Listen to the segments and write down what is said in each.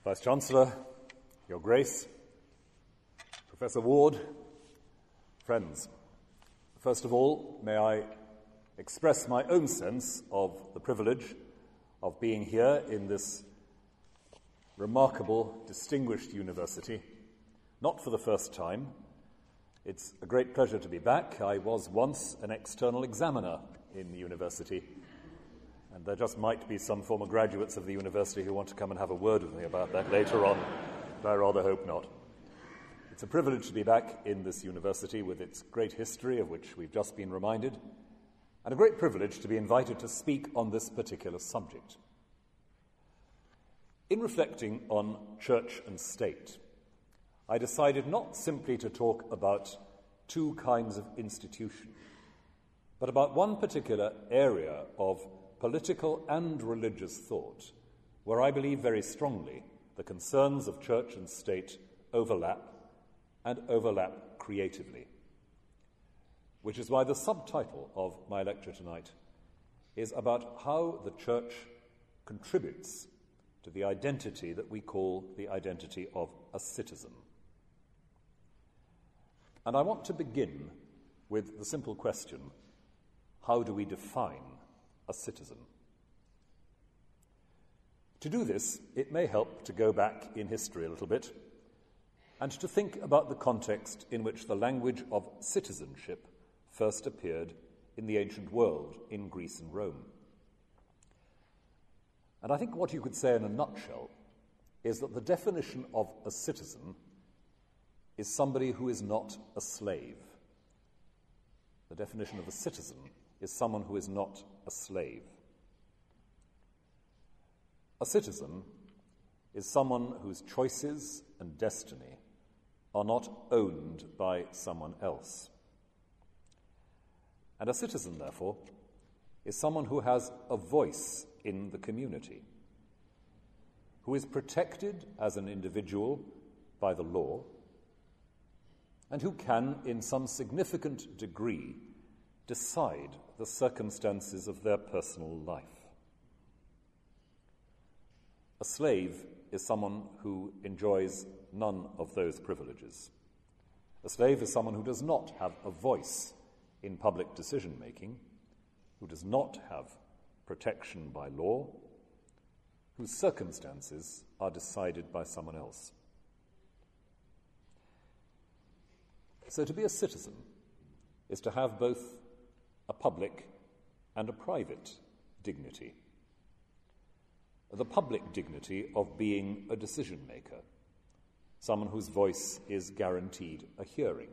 Vice-Chancellor, Your Grace, Professor Ward, friends, first of all, may I express my own sense of the privilege of being here in this remarkable, distinguished university, not for the first time. It's a great pleasure to be back. I was once an external examiner in the university, and there just might be some former graduates of the university who want to come and have a word with me about that later on, but I rather hope not. It's a privilege to be back in this university with its great history, of which we've just been reminded, and a great privilege to be invited to speak on this particular subject. In reflecting on church and state, I decided not simply to talk about two kinds of institution, but about one particular area of political and religious thought where I believe very strongly the concerns of church and state overlap, and overlap creatively. Which is why the subtitle of my lecture tonight is about how the church contributes to the identity that we call the identity of a citizen. And I want to begin with the simple question, how do we define a citizen? To do this, it may help to go back in history a little bit and to think about the context in which the language of citizenship first appeared in the ancient world, in Greece and Rome. And I think what you could say in a nutshell is that the definition of a citizen is somebody who is not a slave. The definition of a citizen is someone who is not a slave. A citizen is someone whose choices and destiny are not owned by someone else. And a citizen, therefore, is someone who has a voice in the community, who is protected as an individual by the law, and who can, in some significant degree, decide the circumstances of their personal life. A slave is someone who enjoys none of those privileges. A slave is someone who does not have a voice in public decision-making, who does not have protection by law, whose circumstances are decided by someone else. So to be a citizen is to have both a public and a private dignity. The public dignity of being a decision-maker, someone whose voice is guaranteed a hearing.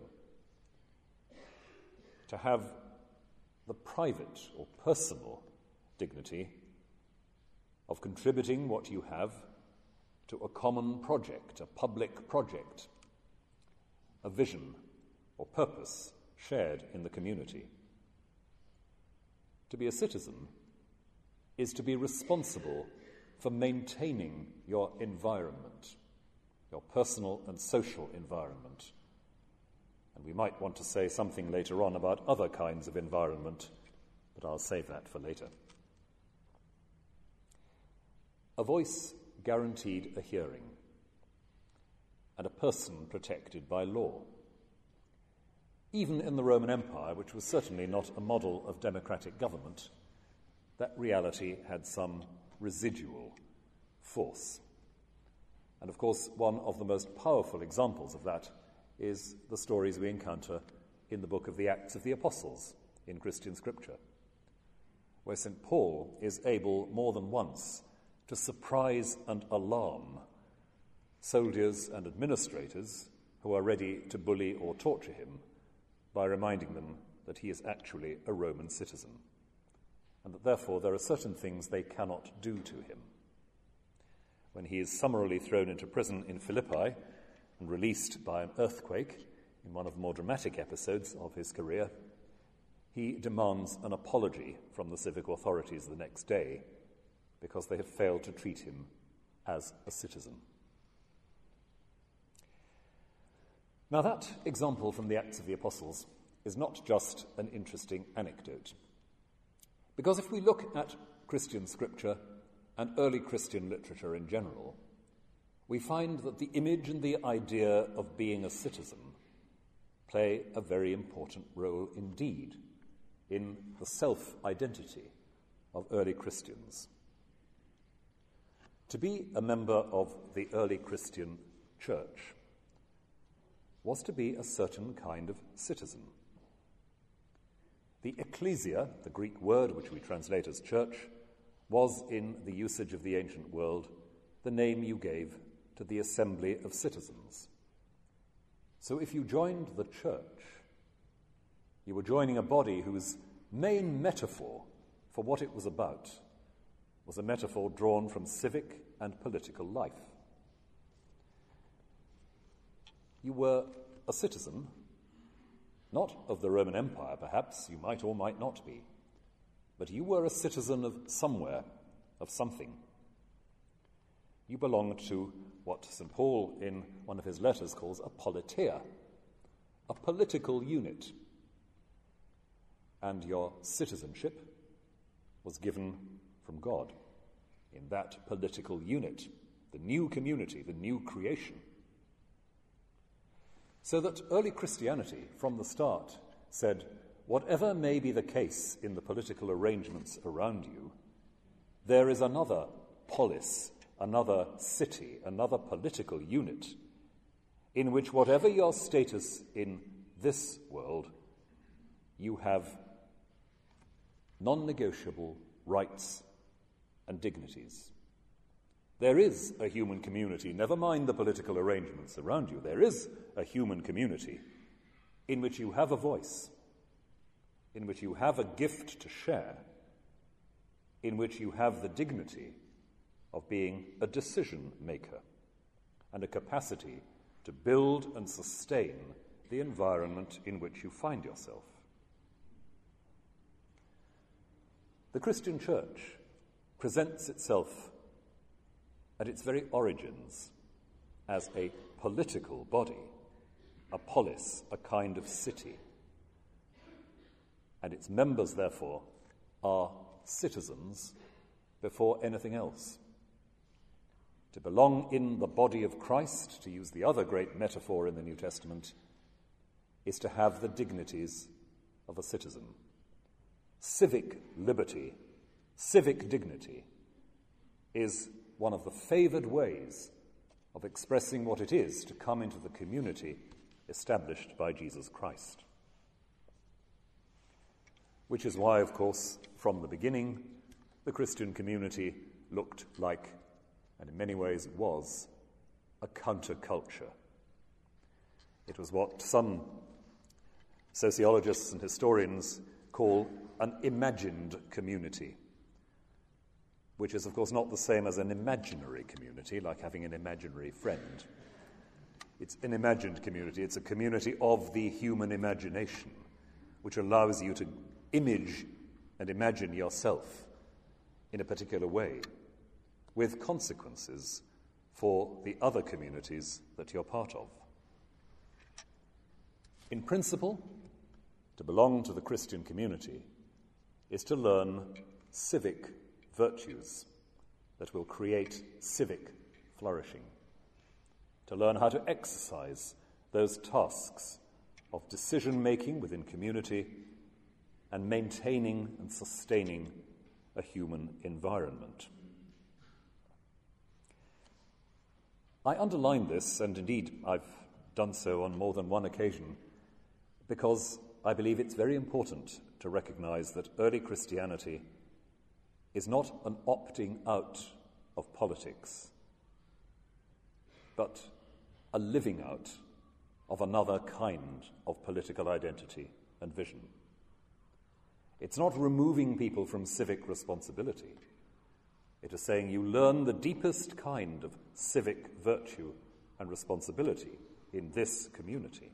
To have the private or personal dignity of contributing what you have to a common project, a public project, a vision or purpose shared in the community. To be a citizen is to be responsible for maintaining your environment, your personal and social environment. And we might want to say something later on about other kinds of environment, but I'll save that for later. A voice guaranteed a hearing, and a person protected by law. Even in the Roman Empire, which was certainly not a model of democratic government, that reality had some residual force. And of course, one of the most powerful examples of that is the stories we encounter in the book of the Acts of the Apostles in Christian scripture, where St. Paul is able more than once to surprise and alarm soldiers and administrators who are ready to bully or torture him by reminding them that he is actually a Roman citizen, and that therefore there are certain things they cannot do to him. When he is summarily thrown into prison in Philippi and released by an earthquake in one of the more dramatic episodes of his career, he demands an apology from the civic authorities the next day because they have failed to treat him as a citizen. Now that example from the Acts of the Apostles is not just an interesting anecdote, because if we look at Christian scripture and early Christian literature in general, we find that the image and the idea of being a citizen play a very important role indeed in the self-identity of early Christians. To be a member of the early Christian church was to be a certain kind of citizen. The ecclesia, the Greek word which we translate as church, was in the usage of the ancient world the name you gave to the assembly of citizens. So if you joined the church, you were joining a body whose main metaphor for what it was about was a metaphor drawn from civic and political life. You were a citizen, not of the Roman Empire, perhaps, you might or might not be, but you were a citizen of somewhere, of something. You belonged to what St. Paul, in one of his letters, calls a politeia, a political unit. And your citizenship was given from God in that political unit, the new community, the new creation. So that early Christianity, from the start, said, whatever may be the case in the political arrangements around you, there is another polis, another city, another political unit, in which whatever your status in this world, you have non-negotiable rights and dignities. There is a human community, never mind the political arrangements around you, there is a human community in which you have a voice, in which you have a gift to share, in which you have the dignity of being a decision maker and a capacity to build and sustain the environment in which you find yourself. The Christian Church presents itself at its very origins as a political body, a polis, a kind of city. And its members, therefore, are citizens before anything else. To belong in the body of Christ, to use the other great metaphor in the New Testament, is to have the dignities of a citizen. Civic liberty, civic dignity, is one of the favoured ways of expressing what it is to come into the community established by Jesus Christ. Which is why, of course, from the beginning, the Christian community looked like, and in many ways was, a counterculture. It was what some sociologists and historians call an imagined community, which is, of course, not the same as an imaginary community, like having an imaginary friend. It's an imagined community. It's a community of the human imagination, which allows you to image and imagine yourself in a particular way, with consequences for the other communities that you're part of. In principle, to belong to the Christian community is to learn civic virtues that will create civic flourishing, to learn how to exercise those tasks of decision-making within community and maintaining and sustaining a human environment. I underline this, and indeed I've done so on more than one occasion, because I believe it's very important to recognize that early Christianity is not an opting out of politics, but a living out of another kind of political identity and vision. It's not removing people from civic responsibility. It is saying you learn the deepest kind of civic virtue and responsibility in this community.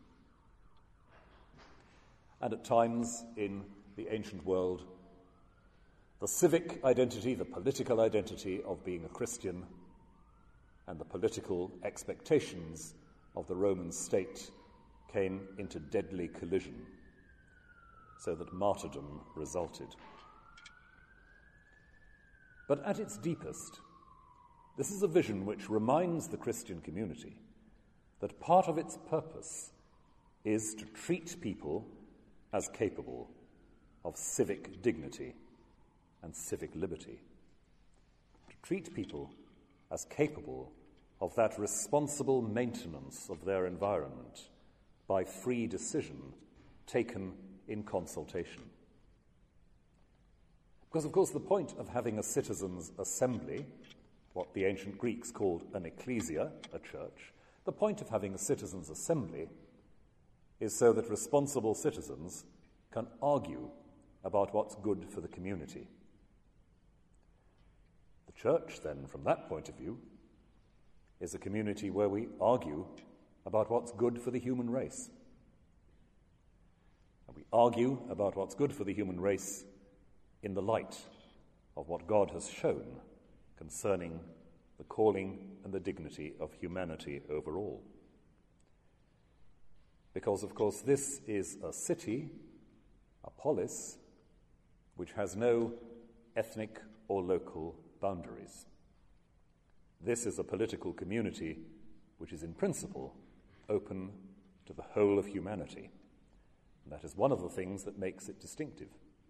And at times in the ancient world, the civic identity, the political identity of being a Christian, and the political expectations of the Roman state came into deadly collision, so that martyrdom resulted. But at its deepest, This is a vision which reminds the Christian community that part of its purpose is to treat people as capable of civic dignity and civic liberty, to treat people as capable of that responsible maintenance of their environment by free decision taken in consultation. Because, of course, the point of having a citizens' assembly, what the ancient Greeks called an ecclesia, a church, the point of having a citizens' assembly is so that responsible citizens can argue about what's good for the community. The church, then, from that point of view, is a community where we argue about what's good for the human race. And we argue about what's good for the human race in the light of what God has shown concerning the calling and the dignity of humanity overall. Because, of course, this is a city, a polis, which has no ethnic or local boundaries. This is a political community which is in principle open to the whole of humanity. And that is one of the things that makes it distinctive.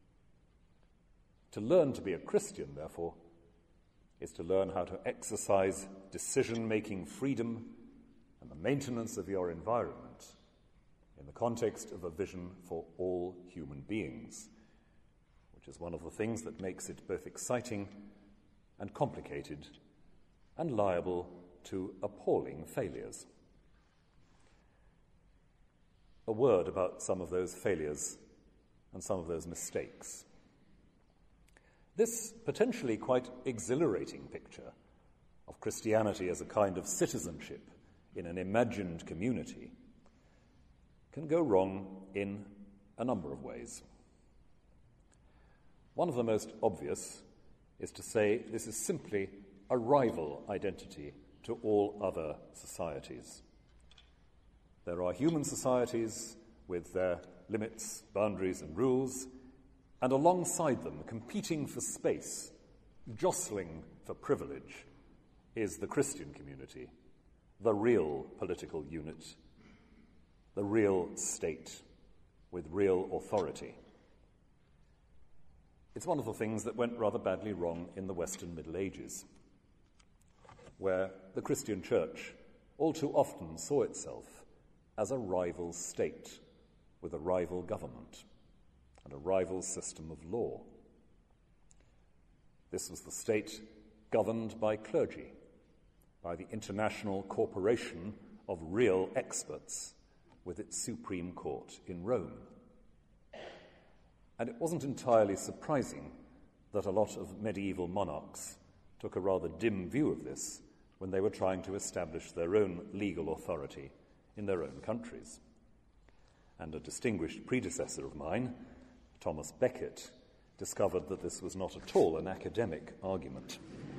To learn to be a Christian, therefore, is to learn how to exercise decision-making freedom and the maintenance of your environment in the context of a vision for all human beings, which is one of the things that makes it both exciting and complicated and liable to appalling failures. A word about some of those failures and some of those mistakes. This potentially quite exhilarating picture of Christianity as a kind of citizenship in an imagined community can go wrong in a number of ways. One of the most obvious is to say this is simply a rival identity to all other societies. There are human societies with their limits, boundaries, and rules, and alongside them, competing for space, jostling for privilege, is the Christian community, the real political unit, the real state with real authority. It's one of the things that went rather badly wrong in the Western Middle Ages, where the Christian church all too often saw itself as a rival state with a rival government and a rival system of law. This was the state governed by clergy, by the international corporation of real experts with its Supreme Court in Rome. And it wasn't entirely surprising that a lot of medieval monarchs took a rather dim view of this when they were trying to establish their own legal authority in their own countries. And a distinguished predecessor of mine, Thomas Becket, discovered that this was not at all an academic argument.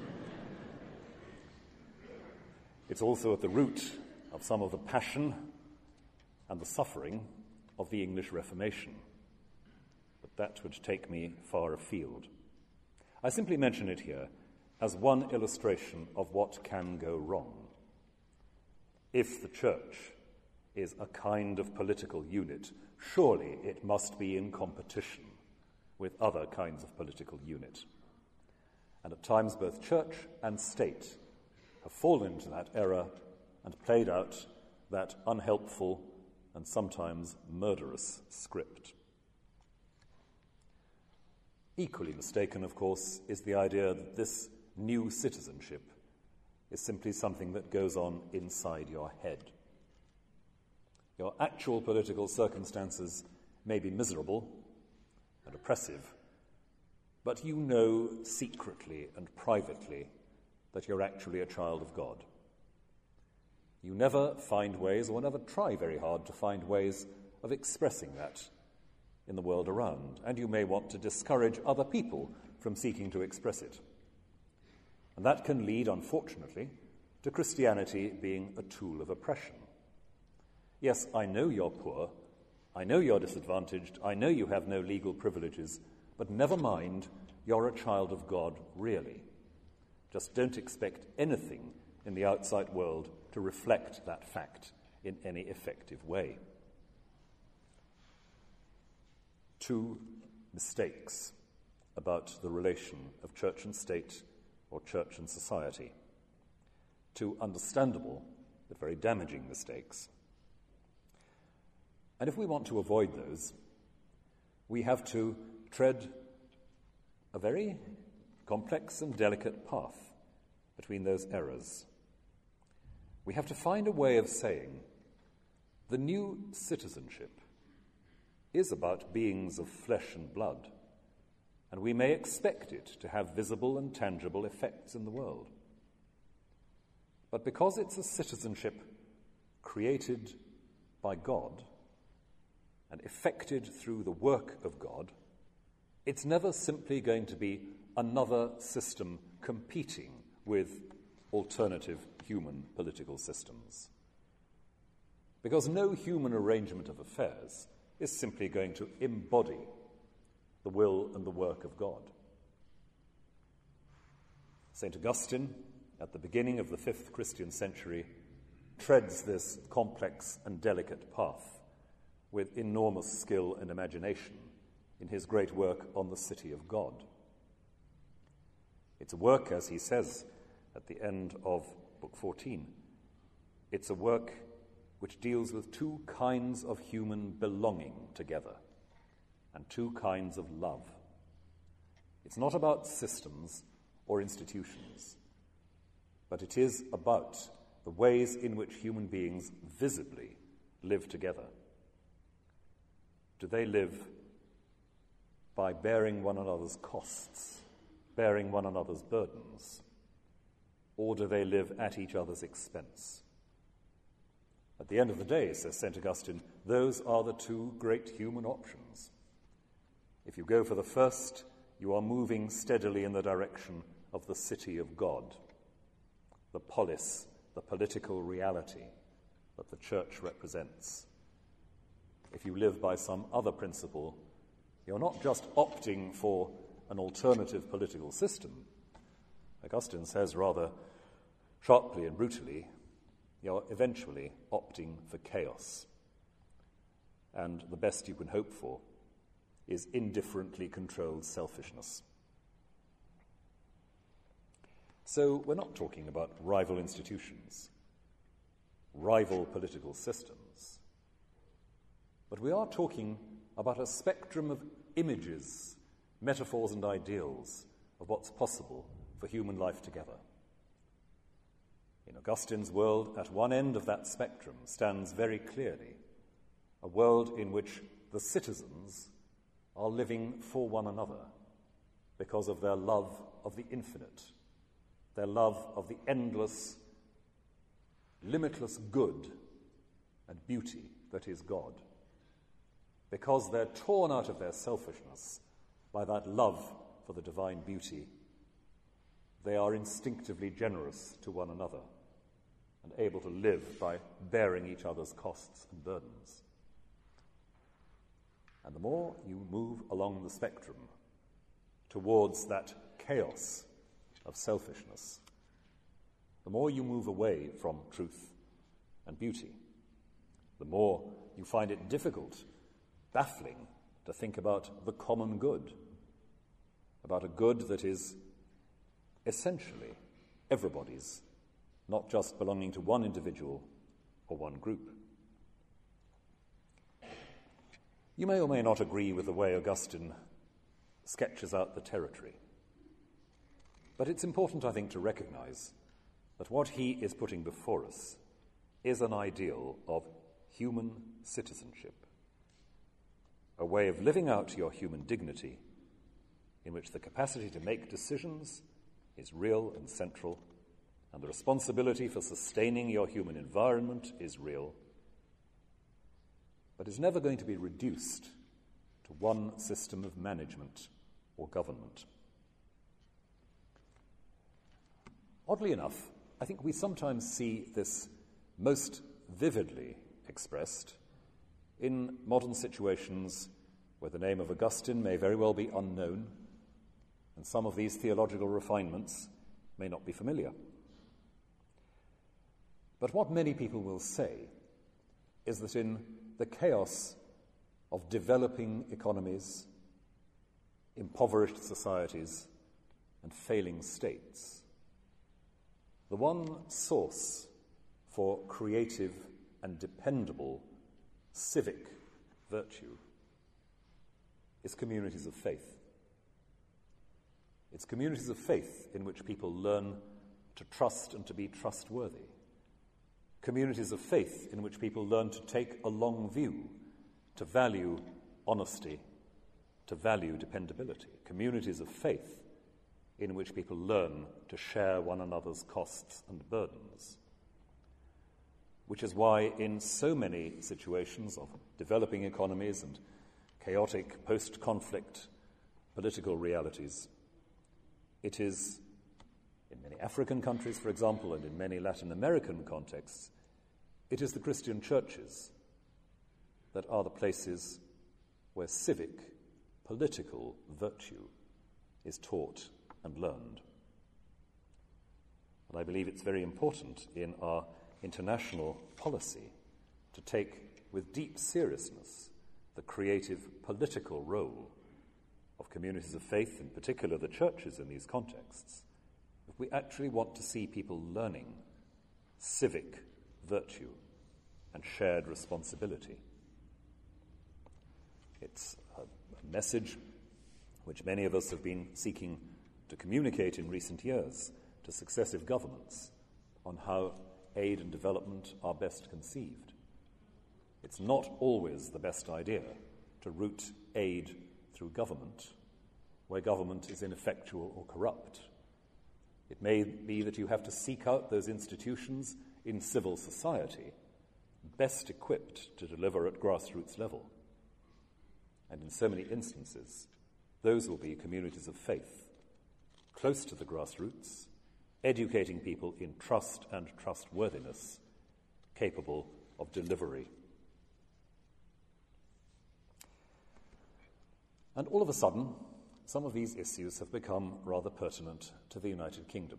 It's also at the root of some of the passion and the suffering of the English Reformation. But that would take me far afield. I simply mention it here as one illustration of what can go wrong if the church is a kind of political unit. Surely it must be in competition with other kinds of political unit. And at times both church and state have fallen into that error and played out that unhelpful and sometimes murderous script. Equally mistaken, of course, is the idea that this new citizenship is simply something that goes on inside your head. Your actual political circumstances may be miserable and oppressive, but you know secretly and privately that you're actually a child of God. You never find ways, or never try very hard to find ways of expressing that in the world around, and you may want to discourage other people from seeking to express it. And that can lead, unfortunately, to Christianity being a tool of oppression. Yes, I know you're poor, I know you're disadvantaged, I know you have no legal privileges, but never mind, you're a child of God, really. Just don't expect anything in the outside world to reflect that fact in any effective way. 2 mistakes about the relation of church and state or church and society. 2 understandable but very damaging mistakes. And if we want to avoid those, we have to tread a very complex and delicate path between those errors. We have to find a way of saying the new citizenship is about beings of flesh and blood, and we may expect it to have visible and tangible effects in the world. But because it's a citizenship created by God and effected through the work of God, it's never simply going to be another system competing with alternative human political systems. Because no human arrangement of affairs is simply going to embody the will and the work of God. St. Augustine, at the beginning of the 5th Christian century, treads this complex and delicate path with enormous skill and imagination in his great work on the City of God. It's a work, as he says at the end of Book 14, it's a work which deals with 2 kinds of human belonging together and 2 kinds of love. It's not about systems or institutions, but it is about the ways in which human beings visibly live together. Do they live by bearing one another's costs, bearing one another's burdens, or do they live at each other's expense? At the end of the day, says St. Augustine, those are the 2 great human options. If you go for the first, you are moving steadily in the direction of the city of God, the polis, the political reality that the church represents. If you live by some other principle, you're not just opting for an alternative political system. Augustine says rather sharply and brutally, you're eventually opting for chaos. And the best you can hope for is indifferently controlled selfishness. So we're not talking about rival institutions, rival political systems, but we are talking about a spectrum of images, metaphors and ideals of what's possible for human life together. In Augustine's world, at one end of that spectrum stands very clearly a world in which the citizens are living for one another because of their love of the infinite, their love of the endless, limitless good and beauty that is God, because they're torn out of their selfishness by that love for the divine beauty. They are instinctively generous to one another and able to live by bearing each other's costs and burdens. And the more you move along the spectrum towards that chaos of selfishness, the more you move away from truth and beauty, the more you find it difficult, baffling, to think about the common good, about a good that is essentially everybody's, not just belonging to one individual or one group. You may or may not agree with the way Augustine sketches out the territory, but it's important, I think, to recognize that what he is putting before us is an ideal of human citizenship, a way of living out your human dignity in which the capacity to make decisions is real and central, and the responsibility for sustaining your human environment is real, but is never going to be reduced to one system of management or government. Oddly enough, I think we sometimes see this most vividly expressed in modern situations where the name of Augustine may very well be unknown, and some of these theological refinements may not be familiar. But what many people will say is that in the chaos of developing economies, impoverished societies, and failing states, the one source for creative and dependable civic virtue is communities of faith. It's communities of faith in which people learn to trust and to be trustworthy. Communities of faith in which people learn to take a long view, to value honesty, to value dependability. Communities of faith in which people learn to share one another's costs and burdens. Which is why in so many situations of developing economies and chaotic post-conflict political realities, it is, in many African countries, for example, and in many Latin American contexts, it is the Christian churches that are the places where civic, political virtue is taught and learned. And I believe it's very important in our international policy to take with deep seriousness the creative political role of communities of faith, in particular the churches in these contexts, if we actually want to see people learning civic virtue and shared responsibility. It's a message which many of us have been seeking to communicate in recent years to successive governments on how aid and development are best conceived. It's not always the best idea to route aid through government where government is ineffectual or corrupt. It may be that you have to seek out those institutions in civil society best equipped to deliver at grassroots level. And in so many instances, those will be communities of faith, close to the grassroots, educating people in trust and trustworthiness, capable of delivery. And all of a sudden, some of these issues have become rather pertinent to the United Kingdom.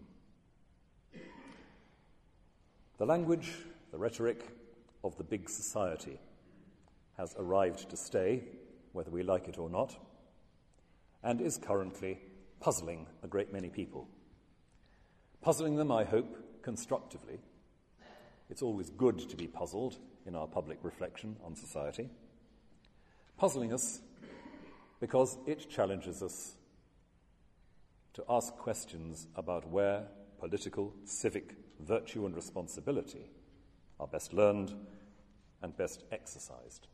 The language, the rhetoric of the big society has arrived to stay, whether we like it or not, and is currently puzzling a great many people. Puzzling them, I hope, constructively. It's always good to be puzzled in our public reflection on society. Puzzling us because it challenges us to ask questions about where political, civic virtue and responsibility are best learned and best exercised.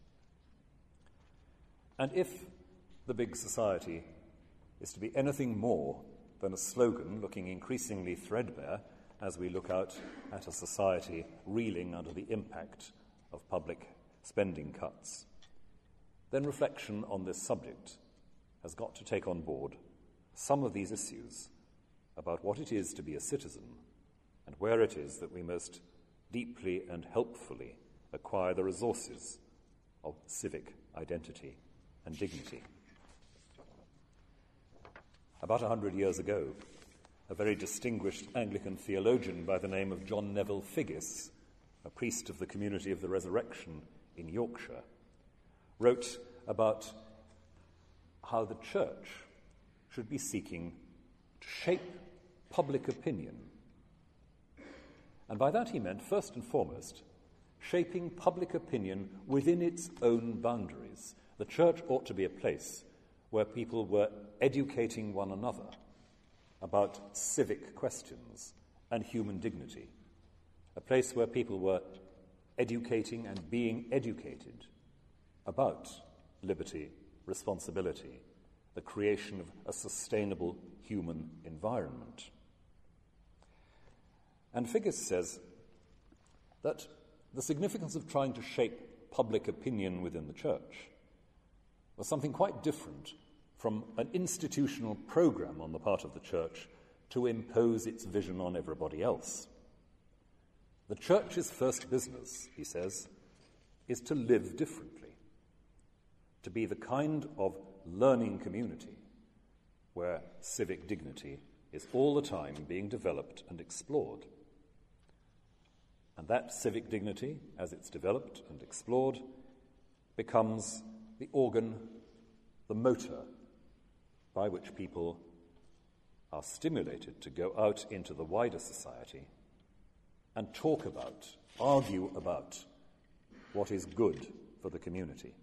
And if the big society is to be anything more than a slogan looking increasingly threadbare as we look out at a society reeling under the impact of public spending cuts, then reflection on this subject has got to take on board some of these issues about what it is to be a citizen and where it is that we most deeply and helpfully acquire the resources of civic identity and dignity. About 100 years ago, a very distinguished Anglican theologian by the name of John Neville Figgis, a priest of the Community of the Resurrection in Yorkshire, wrote about how the Church should be seeking to shape public opinion. And by that he meant, first and foremost, shaping public opinion within its own boundaries. The Church ought to be a place where people were educating one another about civic questions and human dignity, a place where people were educating and being educated about liberty, responsibility, the creation of a sustainable human environment. And Figgis says that the significance of trying to shape public opinion within the Church was something quite different from an institutional program on the part of the Church to impose its vision on everybody else. The Church's first business, he says, is to live differently, to be the kind of learning community where civic dignity is all the time being developed and explored. And that civic dignity, as it's developed and explored, becomes the organ, the motor, by which people are stimulated to go out into the wider society and talk about, argue about what is good for the community.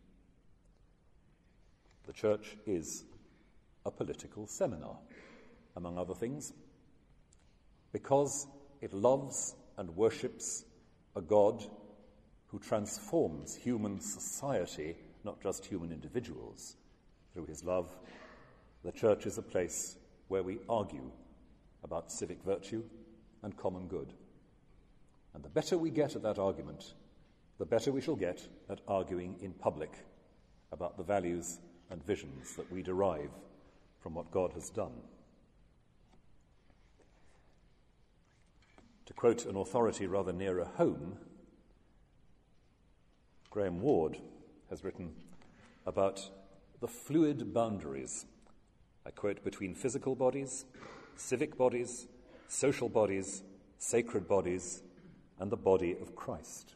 The church is a political seminar, among other things, because it loves and worships a God who transforms human society, not just human individuals, through his love. The church is a place where we argue about civic virtue and common good. And the better we get at that argument, the better we shall get at arguing in public about the values and visions that we derive from what God has done. To quote an authority rather nearer home, Graham Ward has written about the fluid boundaries, I quote, between physical bodies, civic bodies, social bodies, sacred bodies, and the body of Christ.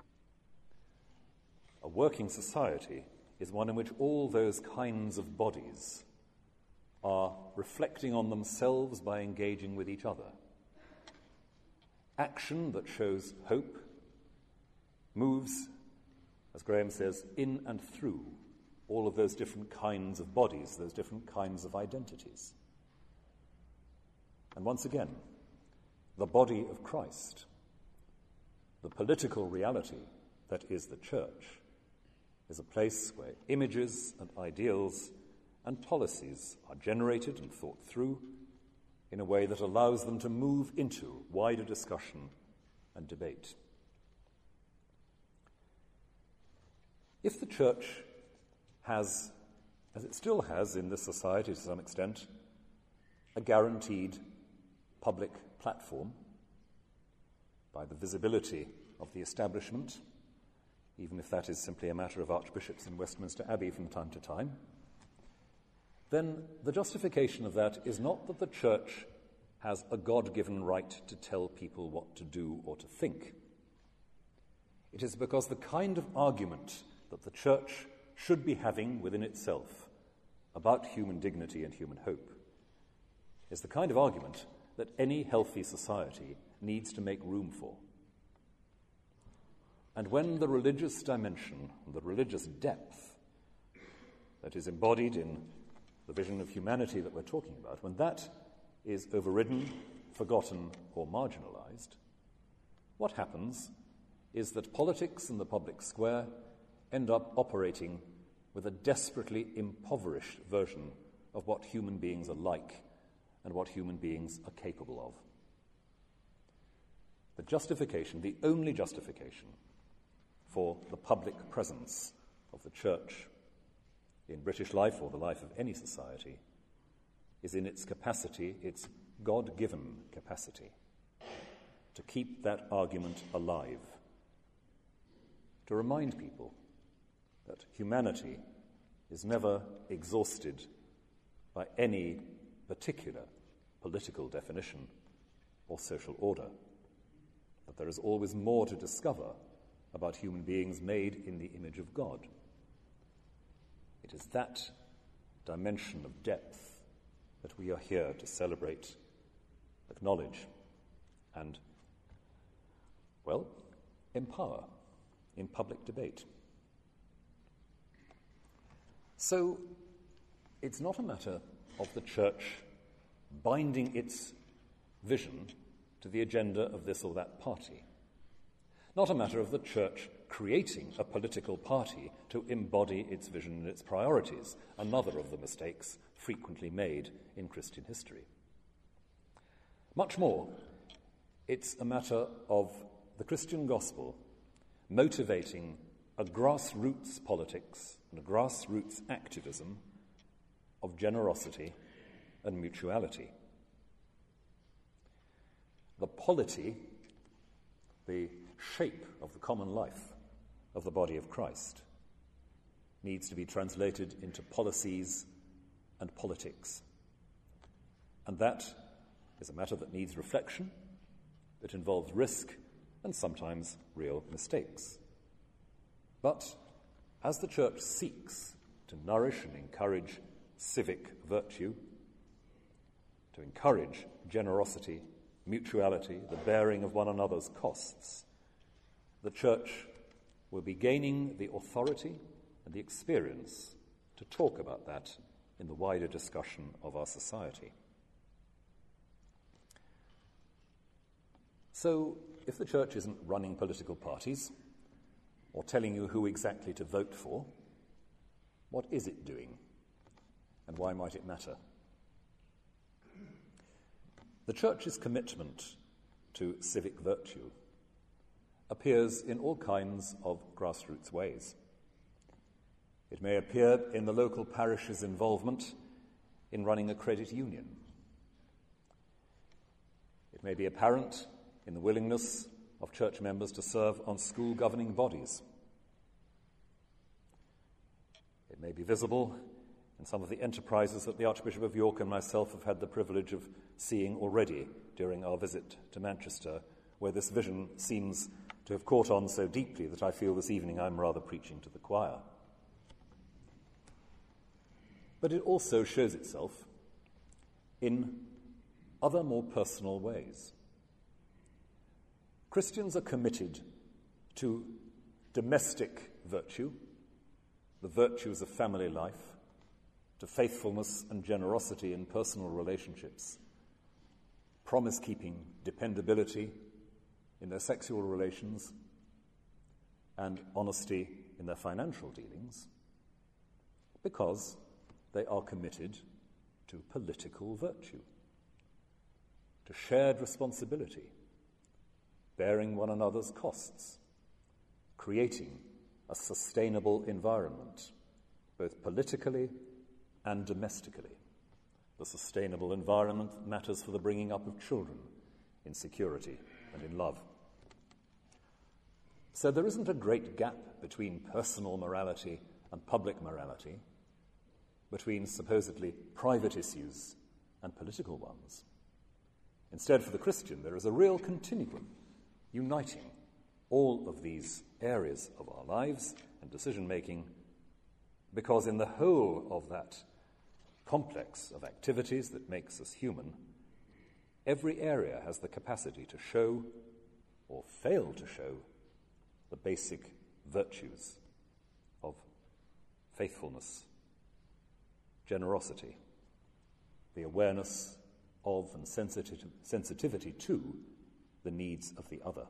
A working society is one in which all those kinds of bodies are reflecting on themselves by engaging with each other. Action that shows hope moves, as Graham says, in and through all of those different kinds of bodies, those different kinds of identities. And once again, the body of Christ, the political reality that is the church, is a place where images and ideals and policies are generated and thought through in a way that allows them to move into wider discussion and debate. If the church has, as it still has in this society to some extent, a guaranteed public platform by the visibility of the establishment, even if that is simply a matter of archbishops in Westminster Abbey from time to time, then the justification of that is not that the church has a God-given right to tell people what to do or to think. It is because the kind of argument that the church should be having within itself about human dignity and human hope is the kind of argument that any healthy society needs to make room for. And when the religious dimension, the religious depth that is embodied in the vision of humanity that we're talking about, when that is overridden, forgotten, or marginalized, what happens is that politics and the public square end up operating with a desperately impoverished version of what human beings are like and what human beings are capable of. The justification, the only justification for the public presence of the church in British life or the life of any society is in its capacity, its God-given capacity, to keep that argument alive, to remind people that humanity is never exhausted by any particular political definition or social order, that there is always more to discover about human beings made in the image of God. It is that dimension of depth that we are here to celebrate, acknowledge, and, well, empower in public debate. So it's not a matter of the church binding its vision to the agenda of this or that party. Not a matter of the church creating a political party to embody its vision and its priorities, another of the mistakes frequently made in Christian history. Much more, it's a matter of the Christian gospel motivating a grassroots politics and a grassroots activism of generosity and mutuality. The polity, the shape of the common life of the body of Christ, needs to be translated into policies and politics. And that is a matter that needs reflection, that involves risk and sometimes real mistakes. But as the Church seeks to nourish and encourage civic virtue, to encourage generosity, mutuality, the bearing of one another's costs, the Church will be gaining the authority and the experience to talk about that in the wider discussion of our society. So, if the Church isn't running political parties or telling you who exactly to vote for, what is it doing, and why might it matter? The Church's commitment to civic virtue appears in all kinds of grassroots ways. It may appear in the local parish's involvement in running a credit union. It may be apparent in the willingness of church members to serve on school governing bodies. It may be visible in some of the enterprises that the Archbishop of York and myself have had the privilege of seeing already during our visit to Manchester, where this vision seems to have caught on so deeply that I feel this evening I'm rather preaching to the choir. But it also shows itself in other more personal ways. Christians are committed to domestic virtue, the virtues of family life, to faithfulness and generosity in personal relationships, promise-keeping, dependability in their sexual relations, and honesty in their financial dealings, because they are committed to political virtue, to shared responsibility, bearing one another's costs, creating a sustainable environment, both politically and domestically. The sustainable environment matters for the bringing up of children in security and in love. So there isn't a great gap between personal morality and public morality, between supposedly private issues and political ones. Instead, for the Christian, there is a real continuum uniting all of these areas of our lives and decision-making, because in the whole of that complex of activities that makes us human, every area has the capacity to show or fail to show the basic virtues of faithfulness, generosity, the awareness of and sensitivity to the needs of the other.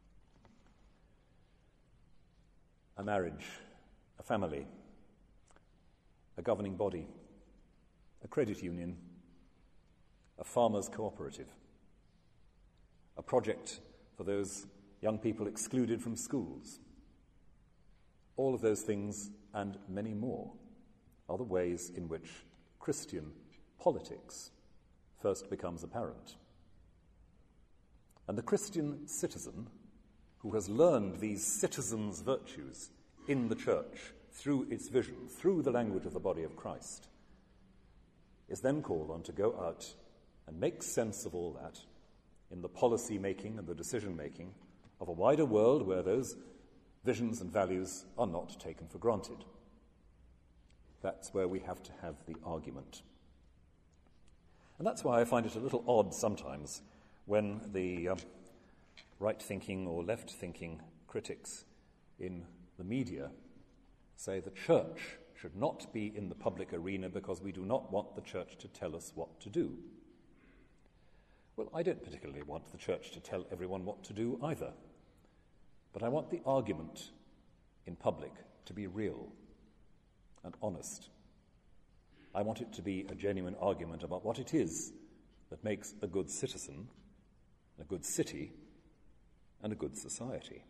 A marriage, a family, a governing body, a credit union, a farmers' cooperative, a project for those young people excluded from schools. All of those things and many more are the ways in which Christian politics first becomes apparent. And the Christian citizen who has learned these citizens' virtues in the church through its vision, through the language of the body of Christ, is then called on to go out and make sense of all that in the policy making and the decision making of a wider world where those visions and values are not taken for granted. That's where we have to have the argument. And that's why I find it a little odd sometimes when the right-thinking or left-thinking critics in the media say the church should not be in the public arena because we do not want the church to tell us what to do. Well, I don't particularly want the church to tell everyone what to do either. But I want the argument in public to be real and honest. I want it to be a genuine argument about what it is that makes a good citizen, a good city, and a good society.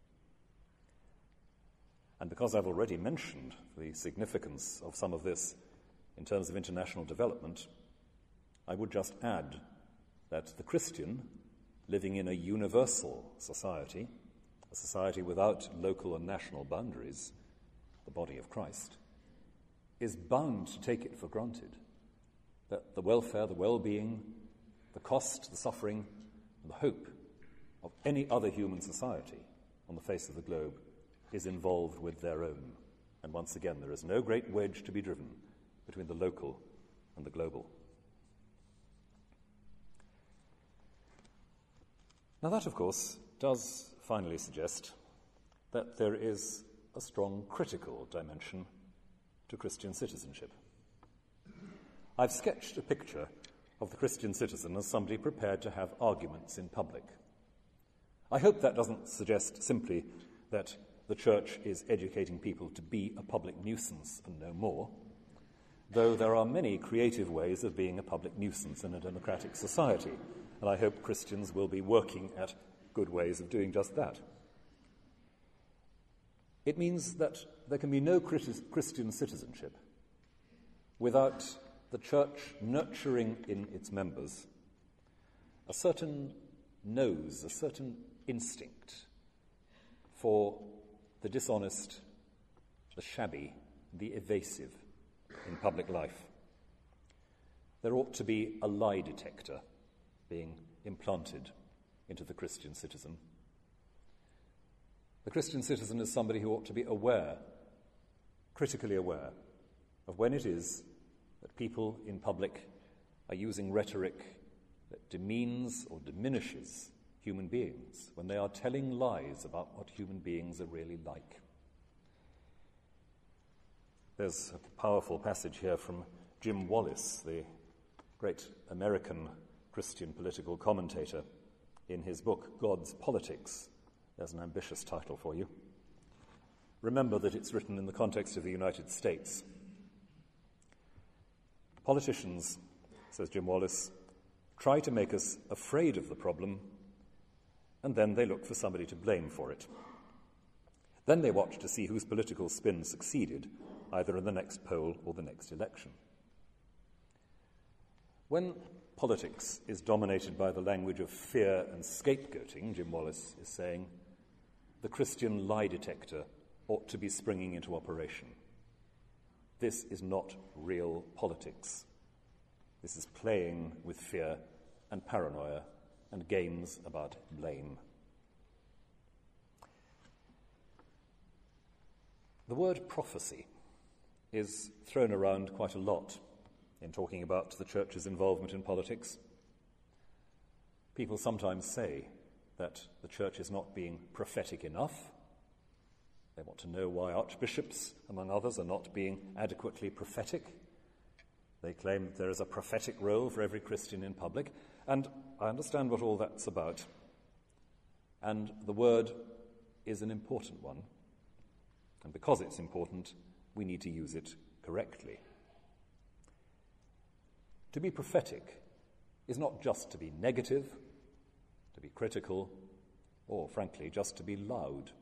And because I've already mentioned the significance of some of this in terms of international development, I would just add that the Christian, living in a universal society, a society without local and national boundaries, the body of Christ, is bound to take it for granted that the welfare, the well-being, the cost, the suffering, and the hope of any other human society on the face of the globe is involved with their own. And once again, there is no great wedge to be driven between the local and the global. Now that, of course, does finally suggest that there is a strong critical dimension to Christian citizenship. I've sketched a picture of the Christian citizen as somebody prepared to have arguments in public. I hope that doesn't suggest simply that the Church is educating people to be a public nuisance and no more, though there are many creative ways of being a public nuisance in a democratic society, and I hope Christians will be working at good ways of doing just that. It means that there can be no Christian citizenship without the Church nurturing in its members a certain nose, a certain instinct for the dishonest, the shabby, the evasive in public life. There ought to be a lie detector being implanted into the Christian citizen. The Christian citizen is somebody who ought to be aware, critically aware, of when it is that people in public are using rhetoric that demeans or diminishes human beings, when they are telling lies about what human beings are really like. There's a powerful passage here from Jim Wallis, the great American Christian political commentator, in his book, God's Politics. There's an ambitious title for you. Remember that it's written in the context of the United States. Politicians, says Jim Wallis, try to make us afraid of the problem, and then they look for somebody to blame for it. Then they watch to see whose political spin succeeded, either in the next poll or the next election. When politics is dominated by the language of fear and scapegoating, Jim Wallis is saying, the Christian lie detector ought to be springing into operation. This is not real politics. This is playing with fear and paranoia and games about blame. The word prophecy is thrown around quite a lot in talking about the Church's involvement in politics. People sometimes say that the Church is not being prophetic enough. They want to know why archbishops, among others, are not being adequately prophetic. They claim that there is a prophetic role for every Christian in public, and I understand what all that's about. And the word is an important one, and because it's important, we need to use it correctly. To be prophetic is not just to be negative, to be critical, or, frankly, just to be loud.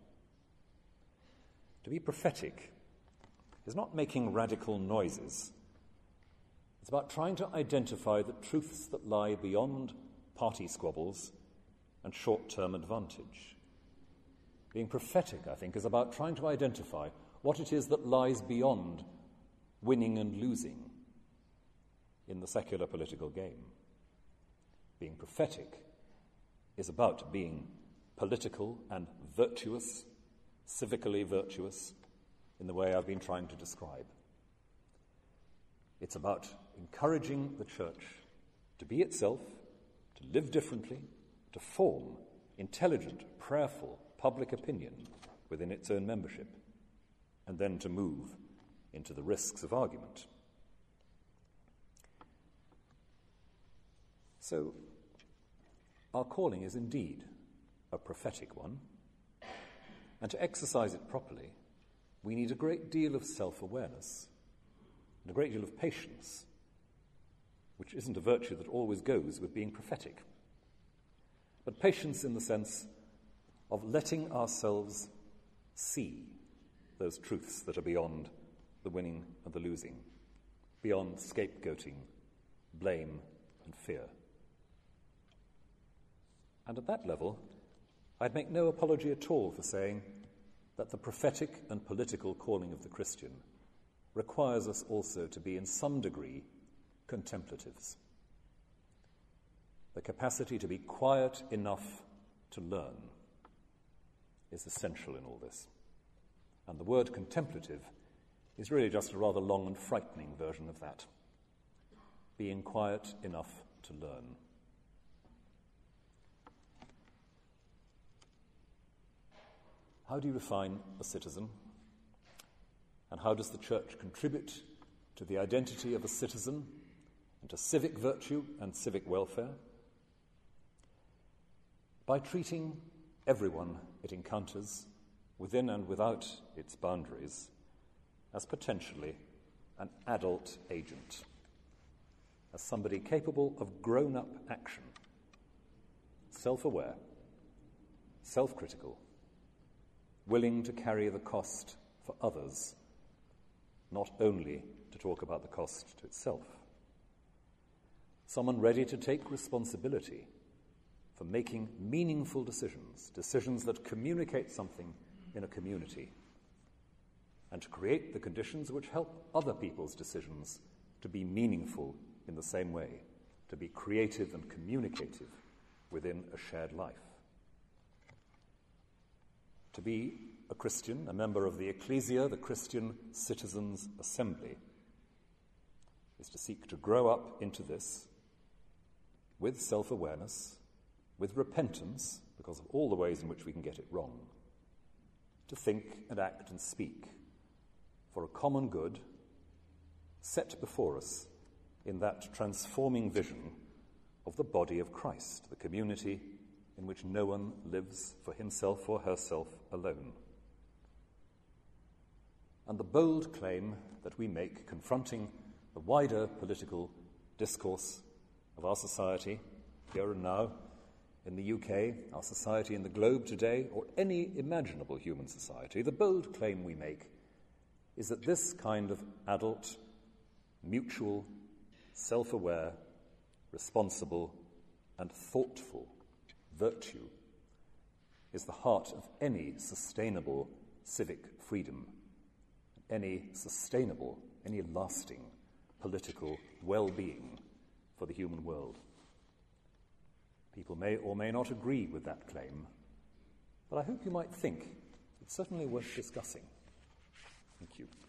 To be prophetic is not making radical noises. It's about trying to identify the truths that lie beyond party squabbles and short-term advantage. Being prophetic, I think, is about trying to identify what it is that lies beyond winning and losing in the secular political game. Being prophetic is about being political and virtuous, civically virtuous, in the way I've been trying to describe. It's about encouraging the Church to be itself, to live differently, to form intelligent, prayerful public opinion within its own membership, and then to move into the risks of argument. So, our calling is indeed a prophetic one, and to exercise it properly, we need a great deal of self-awareness and a great deal of patience, which isn't a virtue that always goes with being prophetic. But patience in the sense of letting ourselves see those truths that are beyond the winning and the losing, beyond scapegoating, blame, and fear. And at that level, I'd make no apology at all for saying that the prophetic and political calling of the Christian requires us also to be in some degree contemplatives. the capacity to be quiet enough to learn is essential in all this. And the word contemplative is really just a rather long and frightening version of that. Being quiet enough to learn. How do you define a citizen? And how does the Church contribute to the identity of a citizen and to civic virtue and civic welfare? By treating everyone it encounters, within and without its boundaries, as potentially an adult agent, as somebody capable of grown-up action, self-aware, self-critical, willing to carry the cost for others, not only to talk about the cost to itself. Someone ready to take responsibility for making meaningful decisions, decisions that communicate something in a community, and to create the conditions which help other people's decisions to be meaningful in the same way, to be creative and communicative within a shared life. To be a Christian, a member of the Ecclesia, the Christian Citizens' Assembly, is to seek to grow up into this with self-awareness, with repentance, because of all the ways in which we can get it wrong, to think and act and speak for a common good set before us in that transforming vision of the body of Christ, the community in which no one lives for himself or herself alone. And the bold claim that we make, confronting the wider political discourse of our society, here and now, in the UK, our society in the globe today, or any imaginable human society, the bold claim we make is that this kind of adult, mutual, self-aware, responsible, and thoughtful virtue is the heart of any sustainable civic freedom, any sustainable, any lasting political well-being for the human world. People may or may not agree with that claim, but I hope you might think it's certainly worth discussing. Thank you.